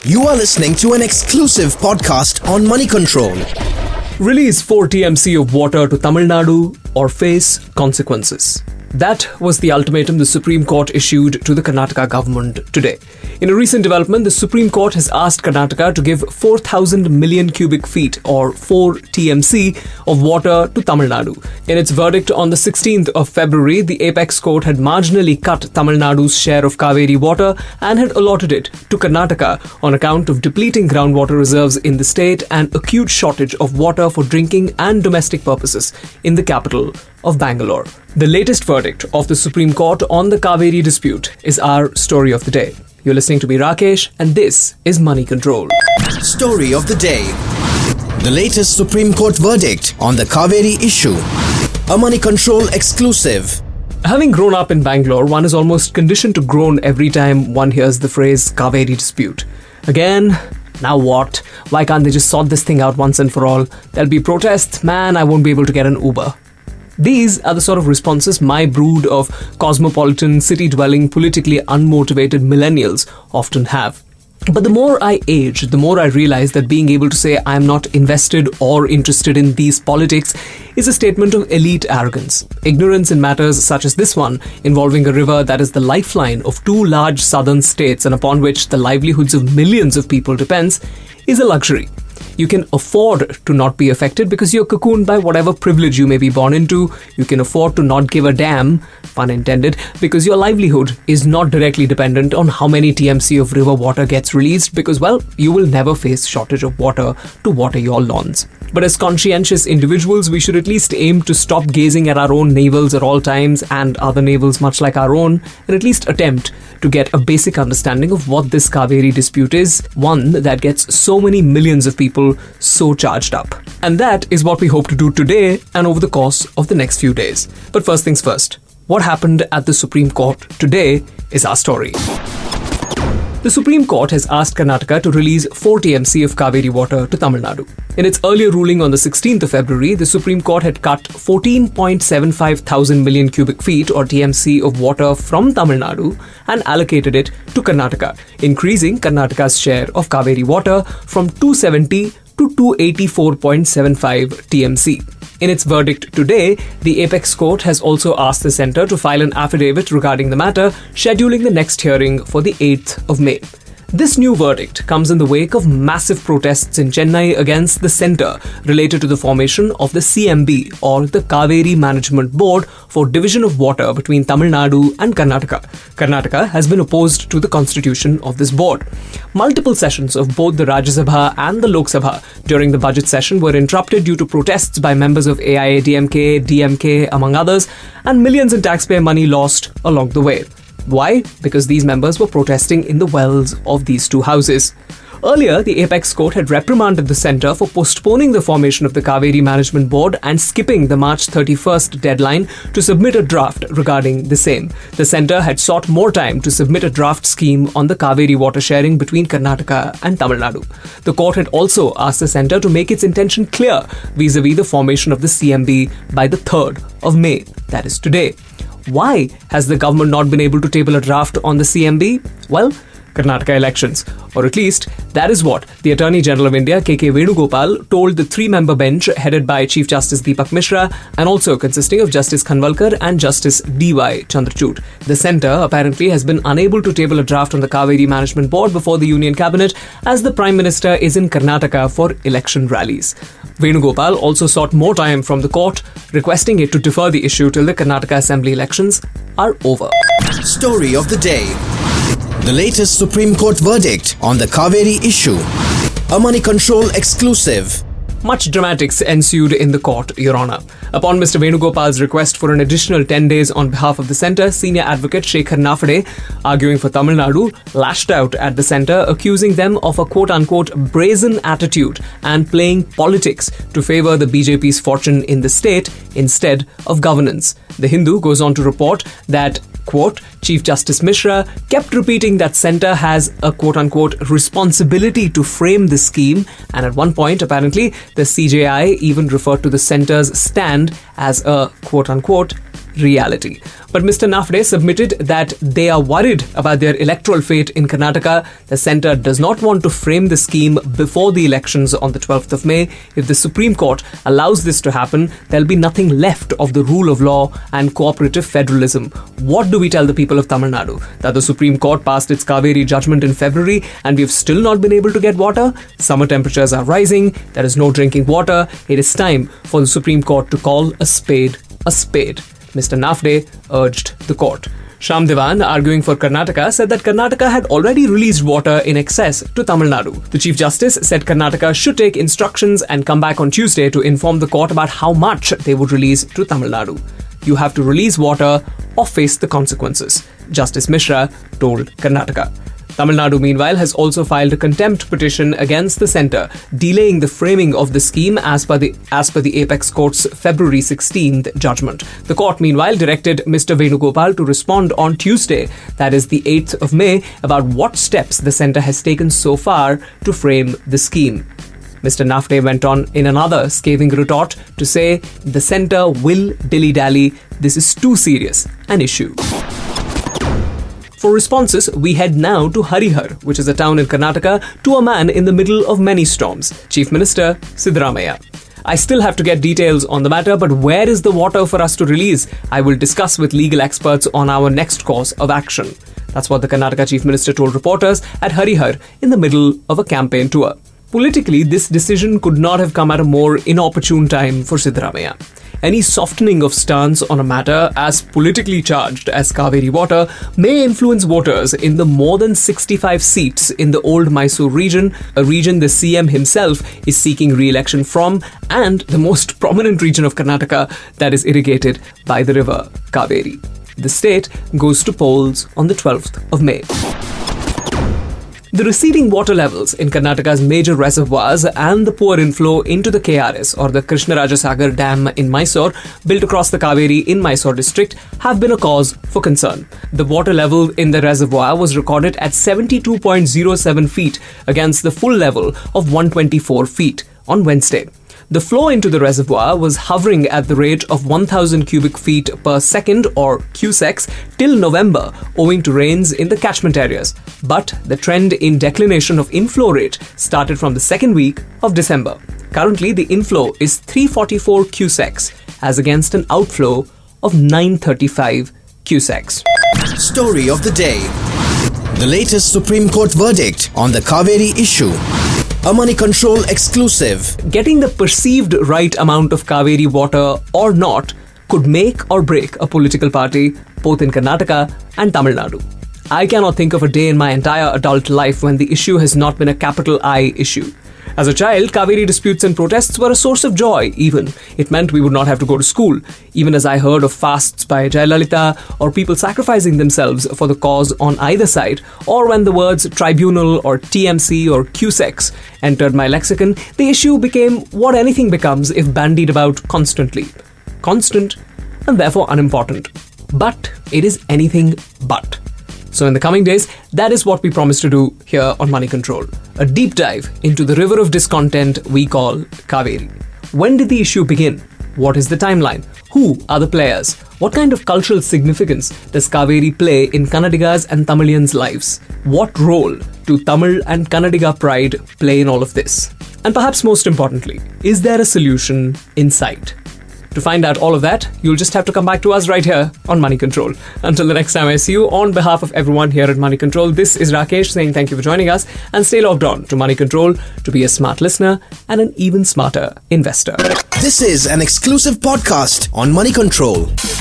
You are listening to an exclusive podcast on Money Control. Release 4 TMC of water to Tamil Nadu or face consequences. That was the ultimatum the Supreme Court issued to the Karnataka government today. In a recent development, the Supreme Court has asked Karnataka to give 4,000 million cubic feet or 4 TMC of water to Tamil Nadu. In its verdict on the 16th of February, the Apex Court had marginally cut Tamil Nadu's share of Kaveri water and had allotted it to Karnataka on account of depleting groundwater reserves in the state and acute shortage of water for drinking and domestic purposes in the capital of Bangalore. The latest verdict of the Supreme Court on the Kaveri dispute is our story of the day. You're listening to me, Rakesh, and this is Money Control. Story of the day. The latest Supreme Court verdict on the Kaveri issue. A Money Control exclusive. Having grown up in Bangalore, one is almost conditioned to groan every time one hears the phrase Kaveri dispute. Again, now what? Why can't they just sort this thing out once and for all? There'll be protests, man, I won't be able to get an Uber. These are the sort of responses my brood of cosmopolitan, city-dwelling, politically unmotivated millennials often have. But the more I age, the more I realize that being able to say I am not invested or interested in these politics is a statement of elite arrogance. Ignorance in matters such as this one, involving a river that is the lifeline of two large southern states and upon which the livelihoods of millions of people depends, is a luxury. You can afford to not be affected because you're cocooned by whatever privilege you may be born into. You can afford to not give a damn, pun intended, because your livelihood is not directly dependent on how many TMC of river water gets released because, well, you will never face shortage of water to water your lawns. But as conscientious individuals, we should at least aim to stop gazing at our own navels at all times and other navels much like our own, and at least attempt to get a basic understanding of what this Kaveri dispute is, one that gets so many millions of people so charged up. And that is what we hope to do today and over the course of the next few days. But first things first, what happened at the Supreme Court today is our story. The Supreme Court has asked Karnataka to release 4 TMC of Kaveri water to Tamil Nadu. In its earlier ruling on the 16th of February, the Supreme Court had cut 14.75 thousand million cubic feet or TMC of water from Tamil Nadu and allocated it to Karnataka, increasing Karnataka's share of Kaveri water from 270 to 284.75 TMC. In its verdict today, the Apex Court has also asked the centre to file an affidavit regarding the matter, scheduling the next hearing for the 8th of May. This new verdict comes in the wake of massive protests in Chennai against the centre related to the formation of the CMB or the Kaveri Management Board for division of water between Tamil Nadu and Karnataka. Karnataka has been opposed to the constitution of this board. Multiple sessions of both the Rajya Sabha and the Lok Sabha during the budget session were interrupted due to protests by members of AIADMK, DMK, among others, and millions in taxpayer money lost along the way. Why? Because these members were protesting in the wells of these two houses. Earlier, the Apex Court had reprimanded the centre for postponing the formation of the Kaveri Management Board and skipping the March 31st deadline to submit a draft regarding the same. The centre had sought more time to submit a draft scheme on the Kaveri water sharing between Karnataka and Tamil Nadu. The court had also asked the centre to make its intention clear vis-a-vis the formation of the CMB by the 3rd of May, that is today. Why has the government not been able to table a draft on the CMB? Well, Karnataka elections. Or at least, that is what the Attorney General of India, K.K. Venugopal, told the 3-member bench headed by Chief Justice Deepak Mishra and also consisting of Justice Khanwalkar and Justice D.Y. Chandrachud. The centre apparently has been unable to table a draft on the Kaveri Management Board before the Union Cabinet as the Prime Minister is in Karnataka for election rallies. Venugopal also sought more time from the court, requesting it to defer the issue till the Karnataka Assembly elections are over. Story of the day. The latest Supreme Court verdict on the Kaveri issue. A Money Control exclusive. Much dramatics ensued in the court, Your Honour. Upon Mr. Venugopal's request for an additional 10 days on behalf of the centre, senior advocate Shekhar Nafade, arguing for Tamil Nadu, lashed out at the centre, accusing them of a quote-unquote brazen attitude and playing politics to favour the BJP's fortune in the state instead of governance. The Hindu goes on to report that, quote, Chief Justice Mishra kept repeating that centre has a quote-unquote responsibility to frame the scheme, and at one point, apparently, the CJI even referred to the centre's stand as a quote-unquote reality. But Mr. Nafde submitted that they are worried about their electoral fate in Karnataka. The centre does not want to frame the scheme before the elections on the 12th of May. If the Supreme Court allows this to happen, there'll be nothing left of the rule of law and cooperative federalism. What do we tell the people of Tamil Nadu? That the Supreme Court passed its Kaveri judgment in February and we've still not been able to get water? Summer temperatures are rising. There is no drinking water. It is time for the Supreme Court to call a spade a spade. Mr. Nafde urged the court. Shyam Devan, arguing for Karnataka, said that Karnataka had already released water in excess to Tamil Nadu. The Chief Justice said Karnataka should take instructions and come back on Tuesday to inform the court about how much they would release to Tamil Nadu. You have to release water or face the consequences, Justice Mishra told Karnataka. Tamil Nadu, meanwhile, has also filed a contempt petition against the centre, delaying the framing of the scheme as per the Apex Court's February 16th judgment. The court, meanwhile, directed Mr. Venugopal to respond on Tuesday, that is the 8th of May, about what steps the centre has taken so far to frame the scheme. Mr. Nafde went on in another scathing retort to say the centre will dilly-dally. This is too serious an issue. For responses, we head now to Harihar, which is a town in Karnataka, to a man in the middle of many storms, Chief Minister Siddaramaiah. I still have to get details on the matter, but where is the water for us to release? I will discuss with legal experts on our next course of action. That's what the Karnataka Chief Minister told reporters at Harihar in the middle of a campaign tour. Politically, this decision could not have come at a more inopportune time for Siddaramaiah. Any softening of stance on a matter as politically charged as Kaveri water may influence voters in the more than 65 seats in the old Mysore region, a region the CM himself is seeking re-election from, and the most prominent region of Karnataka that is irrigated by the river Kaveri. The state goes to polls on the 12th of May. The receding water levels in Karnataka's major reservoirs and the poor inflow into the KRS, or the Krishnarajasagar Dam in Mysore, built across the Kaveri in Mysore district, have been a cause for concern. The water level in the reservoir was recorded at 72.07 feet against the full level of 124 feet on Wednesday. The flow into the reservoir was hovering at the rate of 1,000 cubic feet per second, or cusecs, till November, owing to rains in the catchment areas. But the trend in declination of inflow rate started from the second week of December. Currently, the inflow is 344 cusecs, as against an outflow of 935 cusecs. Story of the day. The latest Supreme Court verdict on the Kaveri issue. A Money Control exclusive. Getting the perceived right amount of Kaveri water or not could make or break a political party, both in Karnataka and Tamil Nadu. I cannot think of a day in my entire adult life when the issue has not been a capital I issue. As a child, Kaveri disputes and protests were a source of joy, even. It meant we would not have to go to school, even as I heard of fasts by Jayalalitha or people sacrificing themselves for the cause on either side, or when the words tribunal or TMC or CUSEX entered my lexicon, the issue became what anything becomes if bandied about constantly. Constant and therefore unimportant. But it is anything but. So in the coming days, that is what we promise to do here on Money Control. A deep dive into the river of discontent we call Kaveri. When did the issue begin? What is the timeline? Who are the players? What kind of cultural significance does Kaveri play in Kannadigas and Tamilians' lives? What role do Tamil and Kannadiga pride play in all of this? And perhaps most importantly, is there a solution in sight? To find out all of that, you'll just have to come back to us right here on Money Control. Until the next time I see you, on behalf of everyone here at Money Control, this is Rakesh saying thank you for joining us, and stay logged on to Money Control to be a smart listener and an even smarter investor. This is an exclusive podcast on Money Control.